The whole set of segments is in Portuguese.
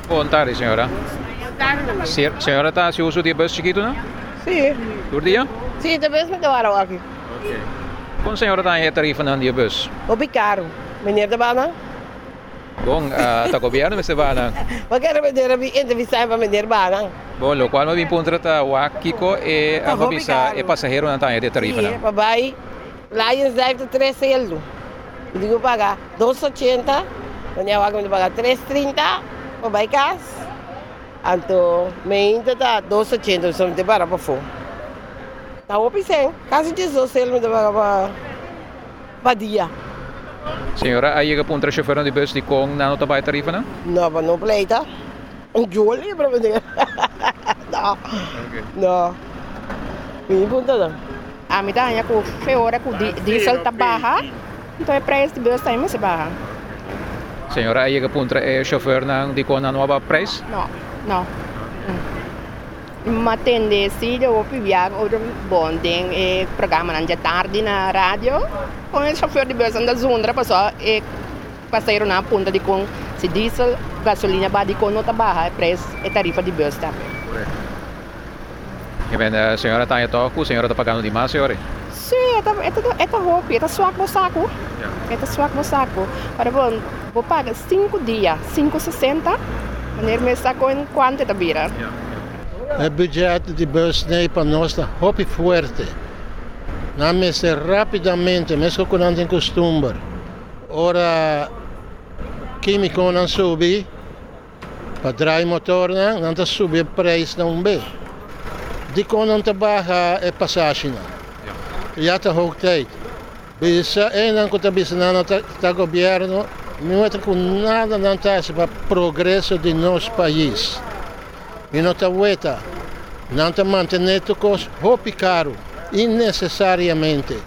Buon tarde, señora. Señora, ¿está si uso de bus chiquito, no? Sí, Door dia? sí, de vez me tomaram aqui. Okay. Kung senhora está em tarifa na dia bus? Obi caro. Meneer de Bana? Bom, tá governo mas vai na. Wat quero meneer entrevistar para meneer Bana? Bom, lo qual me encontra tá o Kiko e a visa e passageiro na tá de tarifa Sí, na. papai. Lions deve 3 celdo. Eu digo pagar 280. Meneer Wagen me pagar 330. Papai cas. Anto, me ainda tá 280, só me te para para fora. Tá opi sem. Quase 18 celdo me te pagar para dia. Senhora, aí que punta chauffeur de bus de com na nota vai tarifa na? No, maar no pleita. Een jolly, bro, meneer. No. Okay. No. Wie punta dan? A medalha com feora com diesel tá barra, então é preço de bus também se barra. Senhora, aí que punta é chauffeur na de com na nova preço? Não. Uma tendência eu viajar outro bonding e programa na tarde na rádio com o chauffeur de bus anda zundra passou e passaram na ponta de com se diesel gasolina badi com nota barra é preço e tarifa de bus também. E bem, a senhora está em toco, a senhora está pagando demais, senhora? Sim, é roupa, é suaco no saco. É suaco no saco. Para bom, vou pagar 5 dias, 5,60. Wanneer me saco em quanto é vira? O budget de bus para nós está muito forte. Não me se rapidamente, mesmo com não tem costume. Ora, químico não sobe, para drive motor não está subir o preço não bem. De quando não está baixa é passagem. Já está hoog tijd. Bisa não que está bisa não está governo, não é com nada não está para o progresso de nosso país. E não está weta, não está mantendo coisas muito caro, innecessariamente.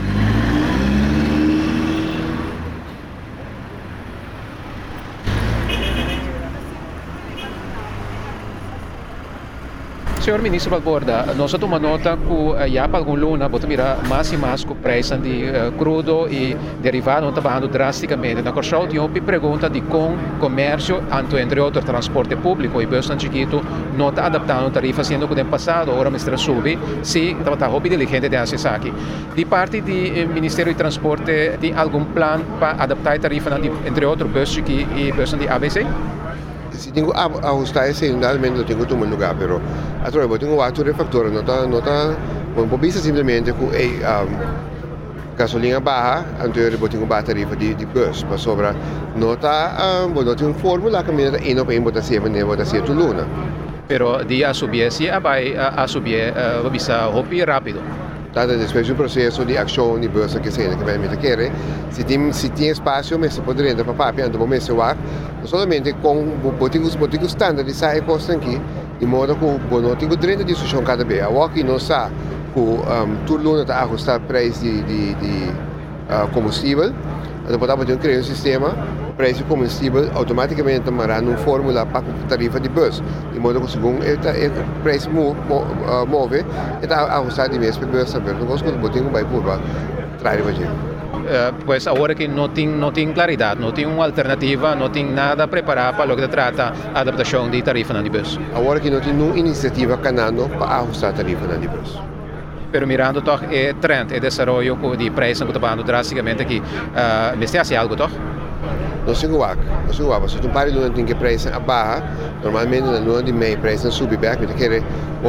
Senhor Ministro Balborda, nós tomamos nota que já para algum luna, bota mira mais e mais com o preço de crudo e derivado não está bajando drasticamente. Na corção de uma pergunta de com comércio, entre outros transporte público e bus tan chiquito, não está adaptando a tarifa, sendo que no passado, agora me sube, se está muito diligente de fazer aqui. De parte do Ministério de Transporte, tem algum plano para adaptar a tarifa entre outros bus e bus de ABC? Si tengo ajustar ese realmente lo tengo todo el lugar, pero através tengo otro factor, nota un bisa simplemente con gasolina baja, anterior tengo bateria de bus, para sobra nota bueno tengo fórmula que me da op 1 bota 7 ne bota 7 luna. Pero dia subir se vai a subir bisa hopi rápido. Depois do processo de ação de bolsa que se quer, se tem espaço, mas se poderia dar para papel, então vamos lá, somente com botigos standardizar a costa aqui, de modo que o não tem grande discussão cada vez. A que não sabe que tudo está ajustado preço de combustível, então podemos criar um sistema preço de combustível automaticamente tomará uma fórmula para a tarifa de bus, de modo que segundo o preço move, está ajustado de mês para bus, saber não gosto do botinho vai curva, traz para gente. Pues agora que não tem claridade, não tem uma alternativa, não tem nada preparado para o que trata a adaptação de tarifa na de bus. Agora que não tem nenhuma iniciativa canando para ajustar a tarifa na de bus. Pero mirando toch o trend e desenvolvimento de preço que está bajando drasticamente aqui, me se hace algo toch? Não se igual. Se tu para não tem que preço a barra, normalmente não de meio preço sube back, mas quer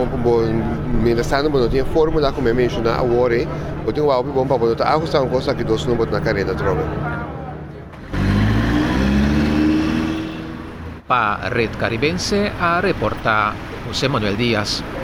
não tem fórmula como eu mencionei agora, eu tenho algo bom para poder ajustar uma coisa que dois não botam na carreira troca. Para Red Caribense a reportar José Manuel Díaz.